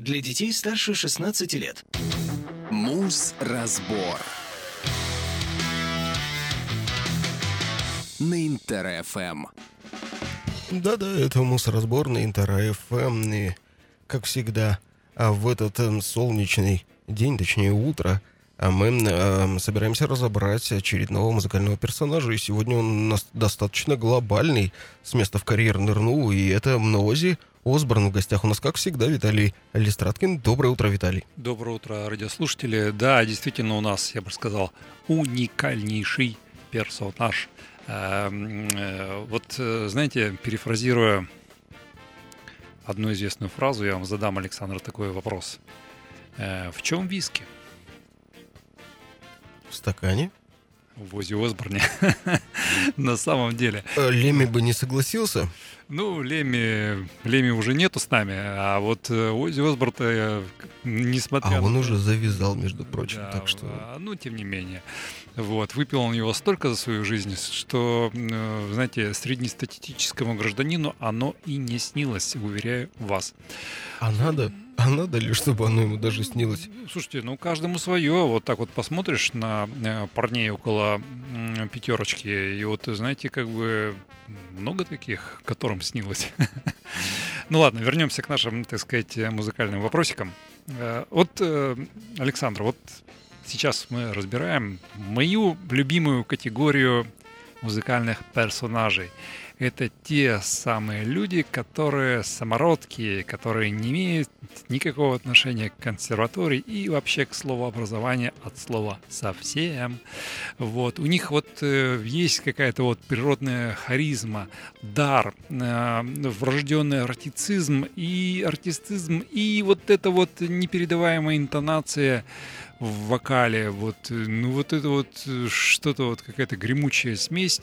для детей старше 16 лет. Муз-разбор на Интер-ФМ. Да-да, это мусоразбор на Интер-ФМ. И, как всегда, в этот солнечный день, точнее утро, мы собираемся разобрать очередного музыкального персонажа. И сегодня он у нас достаточно глобальный, с места в карьер нырнул. И это Оззи Осборн. В гостях у нас, как всегда, Виталий Листраткин. Доброе утро, Виталий. Доброе утро, радиослушатели. Да, действительно, у нас, я бы сказал, уникальнейший персонаж. Вот, знаете, перефразируя одну известную фразу, я вам задам, Александр, такой вопрос. В чем виски? В стакане? В Оззи Осборне. На самом деле. Лемми бы не согласился? Ну, Лемми уже нету с нами, а вот Оззи Осборн, несмотря на... А он уже завязал, между прочим, да, так что... Ну, тем не менее. Вот, выпил он его столько за свою жизнь, что, знаете, среднестатистическому гражданину оно и не снилось, уверяю вас. А надо ли, чтобы оно ему даже снилось? Слушайте, ну каждому свое. Вот так вот посмотришь на парней около пятерочки, и вот, знаете, как бы много таких, которым снилось. Ну ладно, вернемся к нашим, так сказать, музыкальным вопросикам. Вот, Александр, вот сейчас мы разбираем мою любимую категорию музыкальных персонажей. Это те самые люди, которые самородки, которые не имеют никакого отношения к консерватории и вообще к слову образования от слова совсем. Вот. У них вот есть какая-то вот природная харизма, дар, врожденный артистизм и вот эта вот непередаваемая интонация в вокале, вот, ну вот это вот что-то вот какая-то гремучая смесь,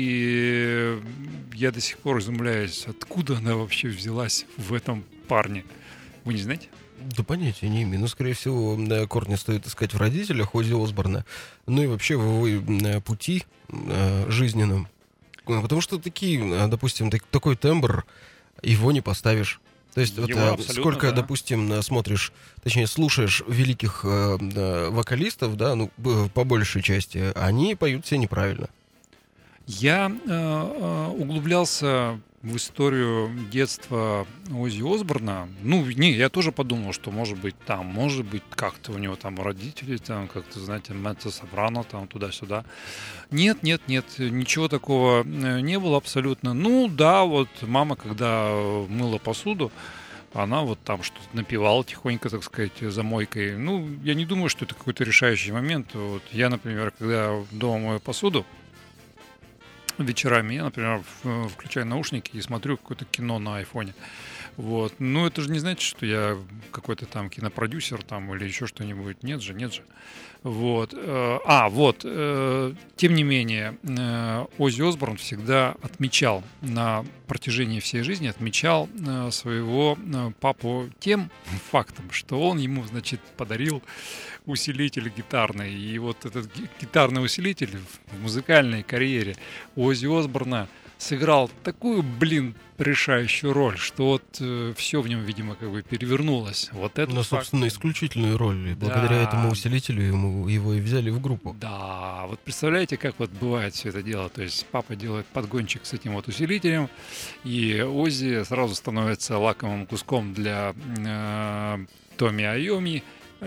и я до сих пор изумляюсь, откуда она вообще взялась в этом парне. Вы не знаете? Да понятия не имею. Ну, скорее всего, корни стоит искать в родителях Оззи Осборна, ну и вообще в его пути жизненном. Потому что такие, допустим, такой тембр, его не поставишь. То есть вот, сколько, да, допустим, смотришь, точнее, слушаешь великих вокалистов, да, ну, по большей части, они поют все неправильно. Я углублялся в историю детства Оззи Осборна. Ну, не, я тоже подумал, что может быть как-то у него там родители, там как-то, знаете, меццо-сопрано, там туда-сюда. Нет, ничего такого не было абсолютно. Ну, да, вот мама, когда мыла посуду, она вот там что-то напевала тихонько, так сказать, за мойкой. Ну, я не думаю, что это какой-то решающий момент. Вот я, например, когда дома мою посуду, вечерами я, например, включаю наушники и смотрю какое-то кино на айфоне. Вот. Ну, это же не значит, что я какой-то там кинопродюсер там или еще что-нибудь. Нет же. Вот. Тем не менее, Оззи Осборн всегда отмечал на протяжении всей жизни, своего папу тем фактом, что он ему, значит, подарил усилитель гитарный. И вот этот гитарный усилитель в музыкальной карьере Оззи Осборна сыграл такую, решающую роль, что вот все в нем, видимо, как бы перевернулось. Вот это, собственно, исключительную роль. И благодаря этому усилителю его и взяли в группу. Да, вот представляете, как вот бывает все это дело. То есть папа делает подгончик с этим вот усилителем, и Оззи сразу становится лакомым куском для Томми Айоми.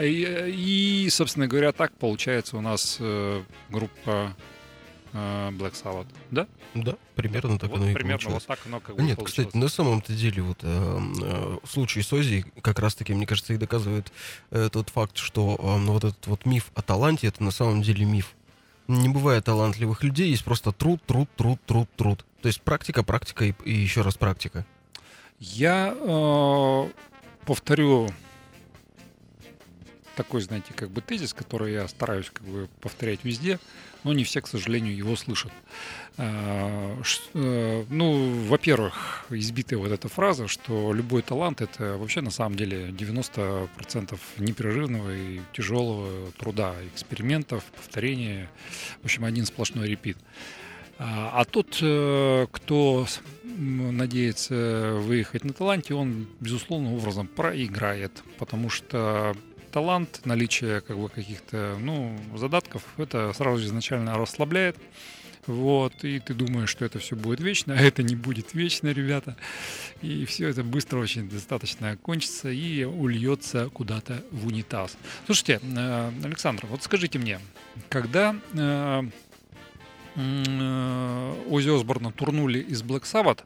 И, собственно говоря, так получается у нас группа Black Sabbath, да? Да, примерно так вот оно и примерно получилось. Вот так оно как бы Нет, получилось. кстати, на самом-то деле вот случай с Оззи как раз-таки, мне кажется, и доказывает тот факт, что вот этот вот миф о таланте, это на самом деле миф. Не бывает талантливых людей, есть просто труд. То есть практика и еще раз практика. Я повторю такой, знаете, как бы тезис, который я стараюсь как бы повторять везде, но не все, к сожалению, его слышат. Ну, во-первых, избитая вот эта фраза, что любой талант — это вообще на самом деле 90% непрерывного и тяжелого труда, экспериментов, повторения, в общем, один сплошной репит. А тот, кто надеется выехать на таланте, он, безусловным образом, проиграет. Потому что талант, наличие как бы каких-то задатков, это сразу же изначально расслабляет. Вот, и ты думаешь, что это все будет вечно, а это не будет вечно, ребята. И все это быстро очень достаточно кончится и ульется куда-то в унитаз. Слушайте, Александр, вот скажите мне, когда Оззи Осборна турнули из Black Sabbath,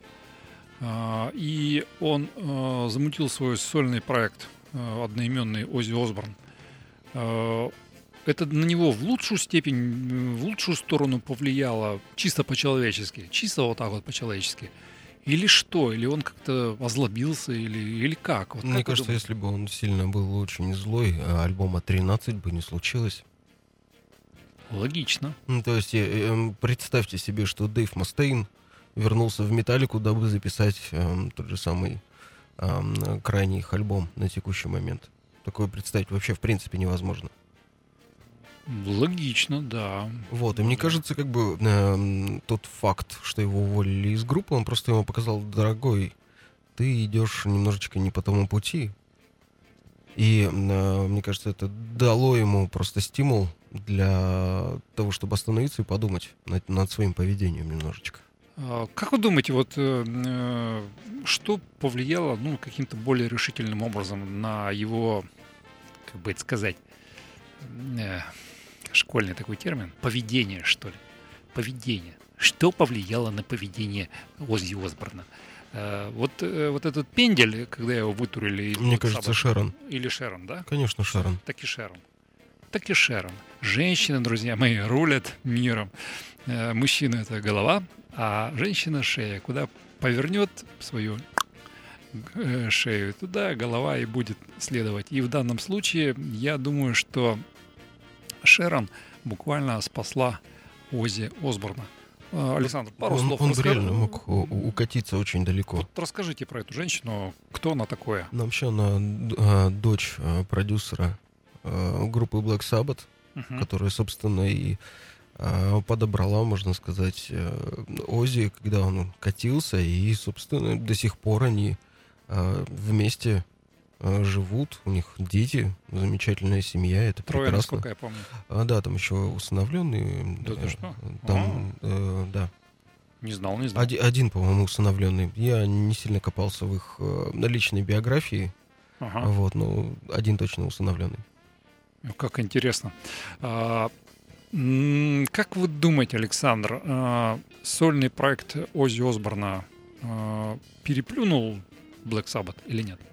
и он замутил свой сольный проект, одноименный Оззи Осборн, это на него в лучшую степень, в лучшую сторону повлияло чисто по-человечески, чисто вот так вот по-человечески? Или что? Или он как-то озлобился, или как? Вот Мне как кажется, если бы он сильно был очень злой, альбома 13 бы не случилось. Логично. То есть представьте себе, что Дэйв Мастейн вернулся в Металлику, дабы записать тот же самый крайний их альбом на текущий момент. Такое представить вообще в принципе невозможно. Логично, да. Вот, и мне кажется, как бы тот факт, что его уволили из группы, он просто ему показал: дорогой, ты идешь немножечко не по тому пути. И мне кажется, это дало ему просто стимул для того, чтобы остановиться и подумать над своим поведением немножечко. Как вы думаете, вот что повлияло, каким-то более решительным образом на его, как бы это сказать, школьный такой термин, поведение, что ли? Поведение. Что повлияло на поведение Оззи Осборна? Вот этот пендель, когда его вытурили из Мне Black кажется, Sabbath, Шерон. или Шерон, да? Конечно, Шерон. Так и Шерон. Женщины, друзья мои, рулят миром. Мужчина — это голова, а женщина — шея. Куда повернет свою шею, туда голова и будет следовать. И в данном случае, я думаю, что Шерон буквально спасла Оззи Осборна. Александр, пару слов. Он реально мог укатиться очень далеко. Вот расскажите про эту женщину. Кто она такое? Ну, вообще она дочь продюсера группы Black Sabbath, которая, собственно, и подобрала, можно сказать, Оззи, когда он катился, и, собственно, до сих пор они вместе живут, у них дети, замечательная семья, это Трое, прекрасно. насколько я помню. Да, там еще усыновленный. Да ты что? Там, да. Не знал. Один, по-моему, усыновленный. Я не сильно копался в их личной биографии. Ага. Вот, но один точно усыновленный. Как интересно. Как вы думаете, Александр, сольный проект Оззи Осборна переплюнул Black Sabbath или нет?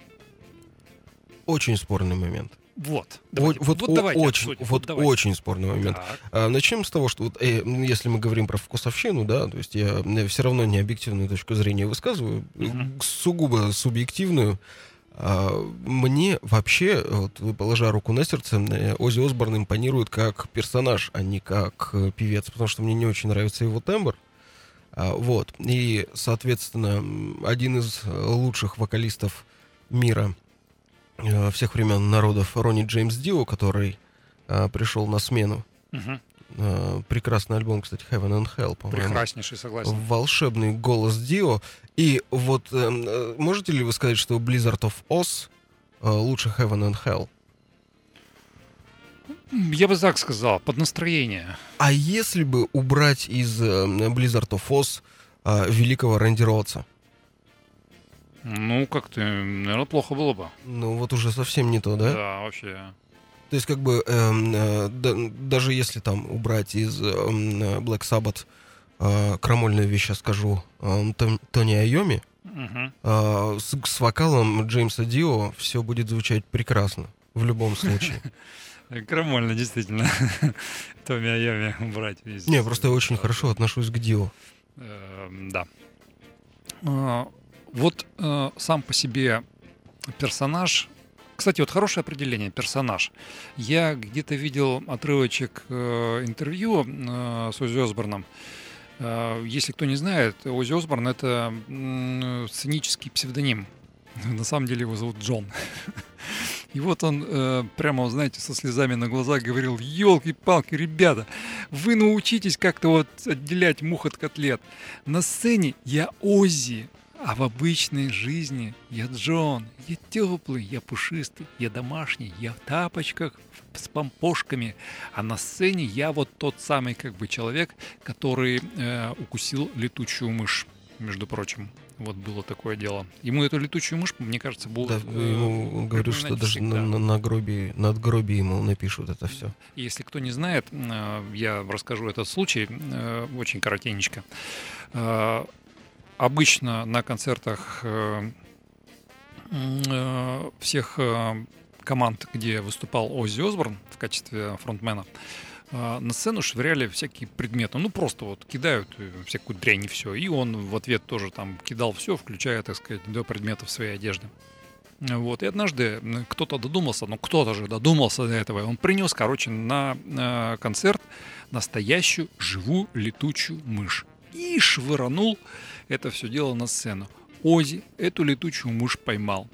Очень спорный момент. Давайте Очень спорный момент. Так. Начнем с того, что если мы говорим про вкусовщину, да, то есть я все равно не объективную точку зрения высказываю, сугубо субъективную. Мне вообще, вот, положа руку на сердце, Оззи Осборн импонирует как персонаж, а не как певец, потому что мне не очень нравится его тембр. Вот. И, соответственно, один из лучших вокалистов мира всех времен народов Ронни Джеймс Дио, который пришел на смену. Прекрасный альбом, кстати, Heaven and Hell, по-моему. Прекраснейший, согласен. Волшебный голос Дио. И вот можете ли вы сказать, что Blizzard of Oz лучше Heaven and Hell? Я бы так сказал, под настроение. А если бы убрать из Blizzard of Oz великого Рэнди Роудса? Ну, как-то, наверное, плохо было бы. Ну, вот уже совсем не то, да? Да, вообще. То есть, как бы, даже если там убрать из Black Sabbath крамольную вещь, я скажу, Тони Айоми, с вокалом Джеймса Дио все будет звучать прекрасно. В любом случае. Крамольно, действительно. Тони Айоми убрать. Не, просто я очень хорошо отношусь к Дио. Да. Вот сам по себе персонаж. Кстати, вот хорошее определение персонаж. Я где-то видел отрывочек интервью с Оззи Осборном. Если кто не знает, Оззи Осборн — это сценический псевдоним. На самом деле его зовут Джон. И вот он прямо, знаете, со слезами на глазах говорил: елки-палки, ребята, вы научитесь как-то вот отделять мух от котлет. На сцене я Оззи, а в обычной жизни я Джон. Я теплый, я пушистый, я домашний, я в тапочках с помпошками. А на сцене я вот тот самый как бы человек, который укусил летучую мышь, между прочим. Вот было такое дело. Ему эту летучую мышь, мне кажется, было... Да, ему говорю, что даже на надгробии ему напишут это все. Если кто не знает, я расскажу этот случай очень коротенько. Обычно на концертах всех команд, где выступал Оззи Осборн в качестве фронтмена, на сцену швыряли всякие предметы. Ну, просто вот кидают всякую дрянь и все. И он в ответ тоже там кидал все, включая, так сказать, до предметов своей одежды. Вот. И однажды кто-то додумался, кто-то же додумался до этого. Он принес, короче, на концерт настоящую живую летучую мышь. И швырнул это все дело на сцену. Оззи эту летучую мышь поймал.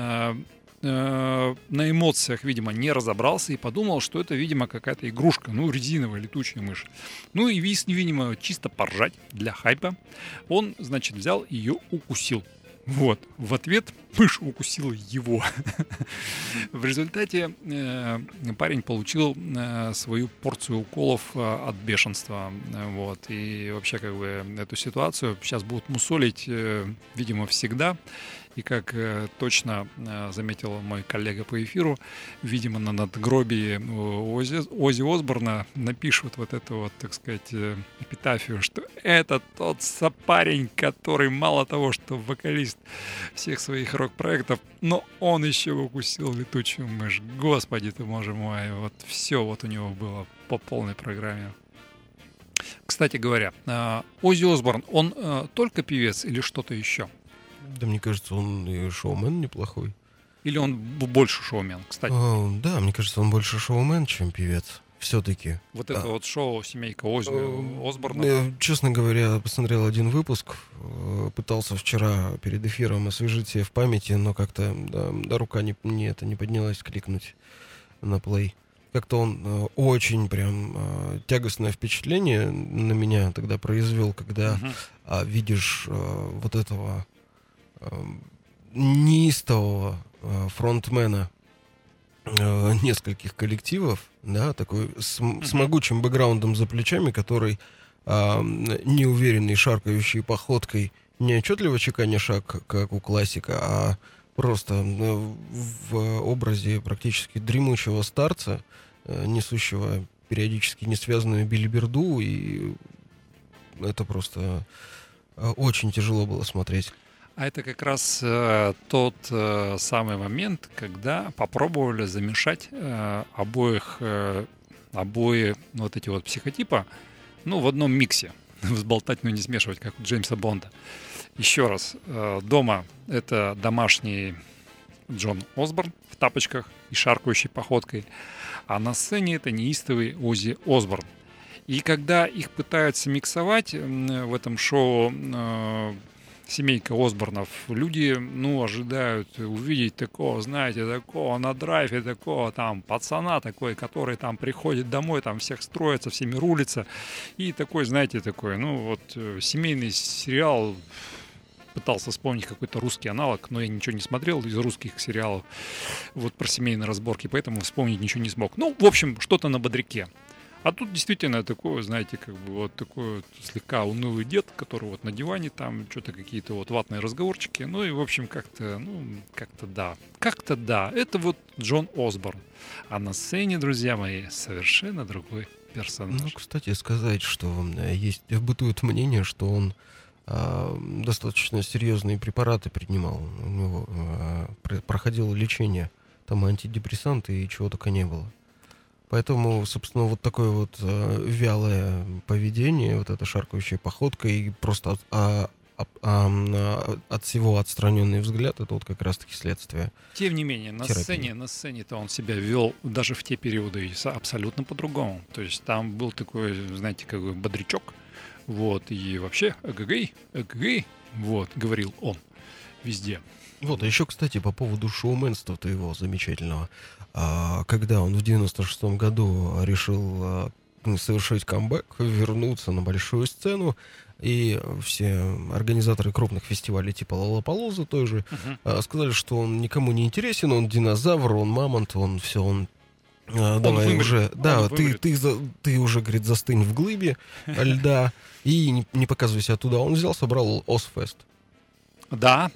На эмоциях, видимо, не разобрался и подумал, что это, видимо, какая-то игрушка, резиновая летучая мышь. И, видимо, чисто поржать для хайпа, он, значит, взял ее, укусил. Вот. В ответ мышь укусила его. В результате парень получил свою порцию уколов от бешенства. Вот. И вообще, как бы, эту ситуацию сейчас будут мусолить, видимо, всегда. И как точно заметил мой коллега по эфиру, видимо, на надгробии Оззи Осборна напишут вот эту вот, так сказать, эпитафию, что это тот парень, который мало того, что вокалист всех своих рок-проектов, но он еще укусил летучую мышь. Господи ты, боже мой, вот все вот у него было по полной программе. Кстати говоря, Оззи Осборн, он только певец или что-то еще? Да, мне кажется, он и шоумен неплохой. Или он больше шоумен, кстати? Да, мне кажется, он больше шоумен, чем певец. Все-таки. Вот это вот шоу «Семейка Оззи Осборна. Честно говоря, посмотрел один выпуск. Пытался вчера перед эфиром освежить себе в памяти, но как-то рука не поднялась кликнуть на плей. Как-то он очень прям тягостное впечатление на меня тогда произвел, когда видишь вот этого неистового фронтмена нескольких коллективов, да, такой с могучим бэкграундом за плечами, который неуверенной шаркающей походкой, не отчетливо чеканя шаг, как у классика, а просто в образе практически дремучего старца, несущего периодически несвязанную билиберду, и это просто очень тяжело было смотреть. А это как раз тот самый момент, когда попробовали замешать обои вот эти вот психотипа, в одном миксе. Взболтать, но не смешивать, как у Джеймса Бонда. Еще раз, дома это домашний Джон Осборн в тапочках и шаркающей походкой, а на сцене это неистовый Оззи Осборн. И когда их пытаются миксовать в этом шоу «Семейка Осборнов», люди, ожидают увидеть такого, знаете, такого на драйве, такого там пацана такой, который там приходит домой, там всех строится, всеми рулится. И такой, знаете, такой, семейный сериал. Пытался вспомнить какой-то русский аналог, но я ничего не смотрел из русских сериалов вот про семейные разборки, поэтому вспомнить ничего не смог. В общем, что-то на бодряке. А тут действительно такой, знаете, как бы вот такой вот слегка унылый дед, который вот на диване там что-то какие-то вот ватные разговорчики. И в общем как-то да. Это вот Джон Осборн. А на сцене, друзья мои, совершенно другой персонаж. Кстати, сказать, что бытует мнение, что он достаточно серьезные препараты принимал. У него проходило лечение, там антидепрессанты и чего только не было. Поэтому, собственно, вот такое вот вялое поведение, вот эта шаркающая походка и просто от всего отстраненный взгляд, это вот как раз-таки следствие. Тем не менее, на сцене-то он себя вел даже в те периоды абсолютно по-другому. То есть там был такой, знаете, как бы бодрячок, вот, и вообще эгэгэй, вот, говорил он везде. Вот, а еще, кстати, по поводу шоуменства-то его замечательного. Когда он в 96-м году решил совершить камбэк, вернуться на большую сцену, и все организаторы крупных фестивалей типа Лоллапалозы той же сказали, что он никому не интересен, он динозавр, он мамонт, он все, он... давай вымрет. уже, да, Он вымрет. ты уже, говорит, застынь в глыбе льда и не показывайся оттуда. Он взял, собрал Озфест. Да.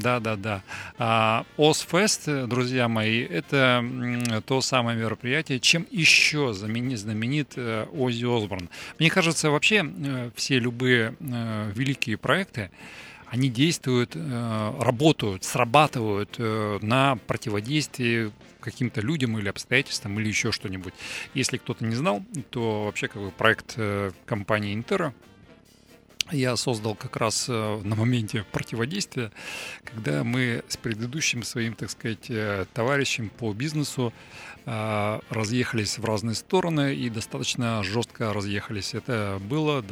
Озфест, друзья мои, это то самое мероприятие, чем еще знаменит Оззи Осборн. Мне кажется, вообще все любые великие проекты, они действуют, работают, срабатывают на противодействие каким-то людям или обстоятельствам или еще что-нибудь. Если кто-то не знал, то вообще как бы проект компании Интера я создал как раз на моменте противодействия, когда мы с предыдущим своим, так сказать, товарищем по бизнесу разъехались в разные стороны и достаточно жестко разъехались. Это было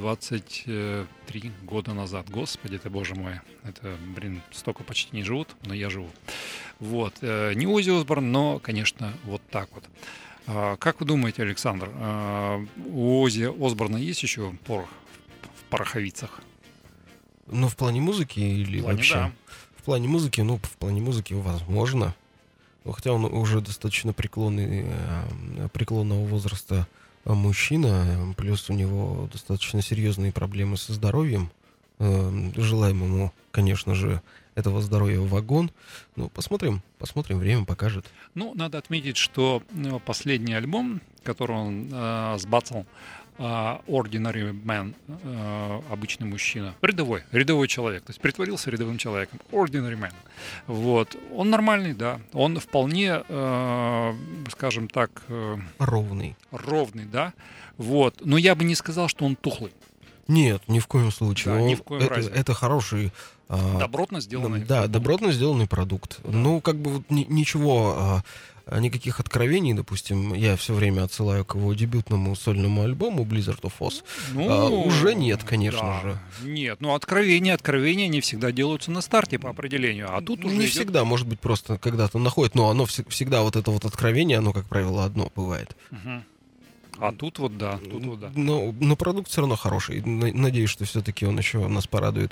23 года назад. Господи ты, боже мой. Это, столько почти не живут, но я живу. Вот. Не Оззи Осборн, но, конечно, вот так вот. Как вы думаете, Александр, у Оззи Осборна есть еще порох в пороховицах? Ну, в плане музыки или В плане, вообще? да. В плане музыки возможно. Но хотя он уже достаточно преклонного возраста мужчина, плюс у него достаточно серьезные проблемы со здоровьем. Желаем ему, конечно же, этого здоровья в вагон. Ну, посмотрим, время покажет. Ну, надо отметить, что последний альбом, который он сбацал, Ordinary Man, обычный мужчина, рядовой человек, то есть притворился рядовым человеком, Ordinary Man. Вот. Он нормальный, да, он вполне, скажем так... Ровный, да, вот, но я бы не сказал, что он тухлый. Нет, ни в коем случае. Да, ни в коем разе. Это хороший... Добротно сделанный. Да, добротно сделанный продукт. Да. Ну, как бы вот ничего... Никаких откровений, допустим, я все время отсылаю к его дебютному сольному альбому Blizzard of Oz. Уже нет, конечно же. Нет, откровения не всегда делаются на старте по определению, а тут уже не всегда, может быть, просто когда-то находит, но оно всегда вот это вот откровение, оно, как правило, одно бывает. А тут вот да. Но продукт все равно хороший. Надеюсь, что все-таки он еще нас порадует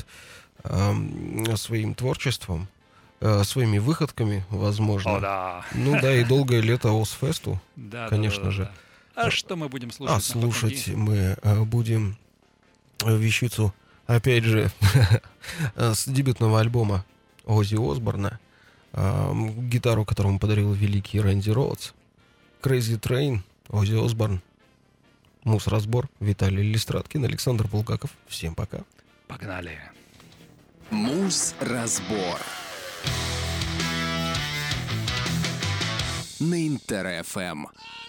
своим творчеством. Своими выходками, возможно. О, да. Ну да, и долгое лето Озфесту, конечно же. А что мы будем слушать? Слушать мы будем вещицу, опять же, с дебютного альбома Оззи Осборна, гитару, которому подарил великий Рэнди Роудс, Crazy Train, Оззи Осборн, Мус-разбор, Виталий Листраткин, Александр Булгаков. Всем пока. Погнали. Мус-разбор на Интер-ФМ.